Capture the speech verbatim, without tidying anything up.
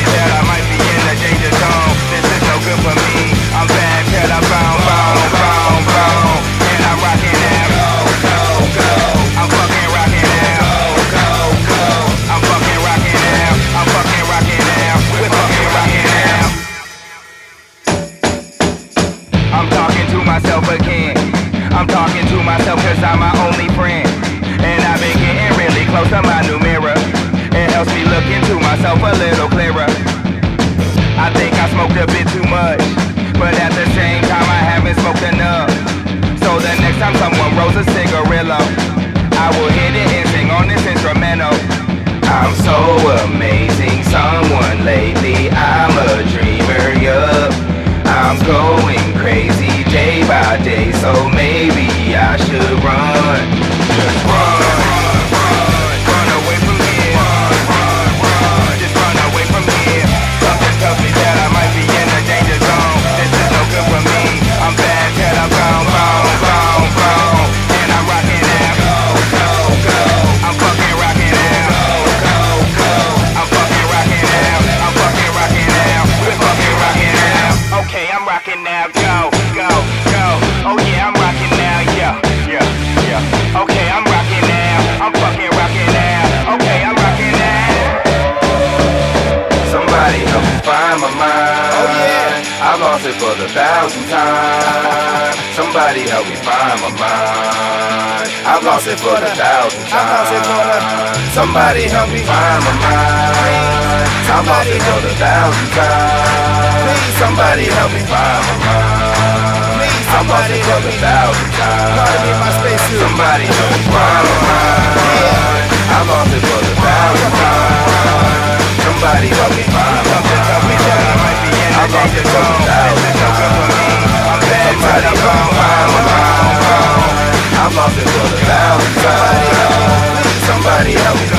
that I might be in the danger zone. This is no good for me. I'm bad till I bound, bound, bound, bound. And I'm rocking now. Go, go, go. I'm fucking rocking now. Go, go, go. I'm fucking rocking now. I'm fucking rocking now. We're fucking rocking now. I'm talking to myself again. I'm talking to myself cause I'm my only friend. And I've been getting really close to my new mirror. It helps me look into myself a little clearer. I think I smoked a bit too much, but at the same time I haven't smoked enough. So the next time someone rolls a cigarillo, I will hit it and sing on this instrumental. I'm so amazing, someone lately, I'm a dreamer, yup. I'm going crazy day by day, so maybe I should run. Just run, run, run, run away from here. Run, run, run, just run away from here. Something tells me that I might be in the danger zone. This is no good for me. I'm bad till I'm bound, bound, bound, bound. And I'm rocking now. Go, go, go. I'm fucking rocking now. Go, go, go. I'm fucking rocking now. I'm fucking rocking now. We're fucking rocking now. Okay, I'm rocking now. Go, go, go. Oh yeah, I'm rocking now. Yeah, yeah, yeah. Okay, I'm rocking now. I'm fucking rocking now. Okay, I'm rocking now. Somebody help me find my mind. Oh yeah. I've lost it for the thousandth time. Somebody help me find my mind. I've lost it for the thousandth time. Somebody help me find my mind. I've lost it for the thousandth time. Somebody help me find my mind. I'm lost it for the thousandth time. Somebody help me find my mind. I'm lost it for the thousandth time. Somebody help me find my mind. I'm lost it for the thousandth time. Somebody help me find my mind. I'm lost it for the thousandth time. Somebody help me.